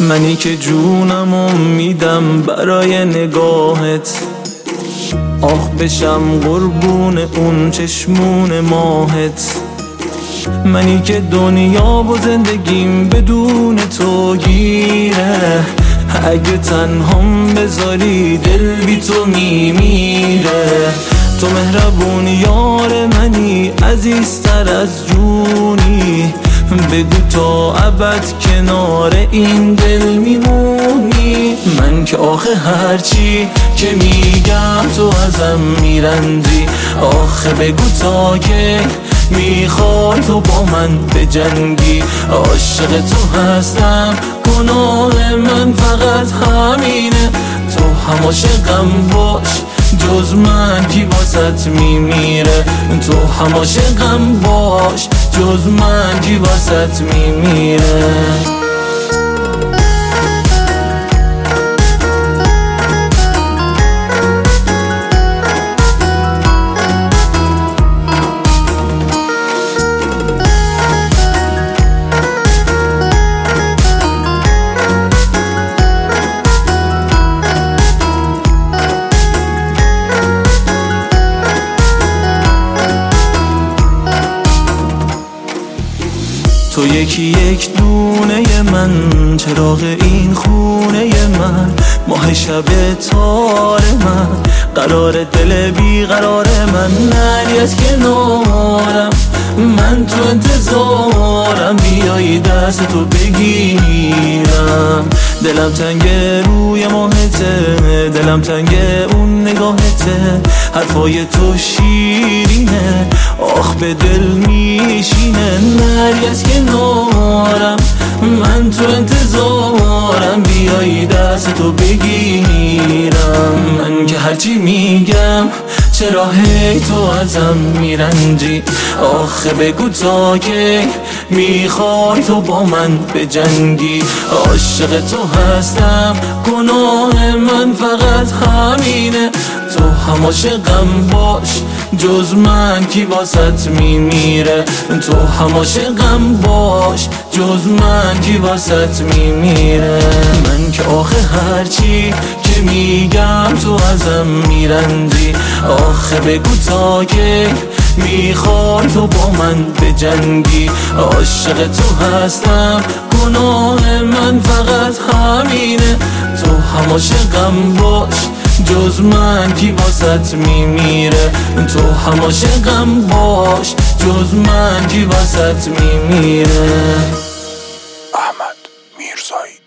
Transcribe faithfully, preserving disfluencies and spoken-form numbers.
منی که جونمو میدم برای نگاهت، آخ بشم قربون اون چشمون ماهت. منی که دنیا و زندگیم بدون تو گیره، اگه تنهام بذاری دل بی تو میمیره. تو مهربون یار منی، عزیزتر از جونی، بگو تا ابد کنار این دل میمونی. من که آخه هرچی که میگم تو ازم میرنجی، آخه بگو تا که میخوای تو با من بجنگی. عاشق تو هستم، گناه من فقط همینه. تو هم عاشقم باش، جز من کی واسط میمیره. تو هم عاشقم باش، جز من کی واسط میمیره. تو یکی یک دونه من، چراغ این خونه من، ماه شب تار من، قرار دل بی قرار من. نری از کنارم، من تو انتظارم، بیایی دست تو بگیرم. دلم تنگ روی ماهته، دلم تنگ اون نگاهته. حرفای تو شیرینه، آخ به دل میشینه. نری از کنارم، من تو انتظارم، بیایی دست تو بگیرم. من که هرچی میگم چرا هی تو ازم میرنجی، آخه بگو تا که میخوای تو با من بجنگی. عاشق تو هستم، گناه من فقط همینه. تو هم عاشقم باش، جز من کی واسط میمیره. تو هم عاشقم باش، جز من کی واسط میمیره. من که آخه هرچی که میگم تو ازم میرنجی، آخه بگو تا که میخوای تو با من بجنگی. عاشق تو هستم، گناه من فقط همینه. تو هم عاشقم باش، جز من کی واسط میمیره. تو هم عاشقم باش، جز من کی واسط میمیره. احمد میرزایی.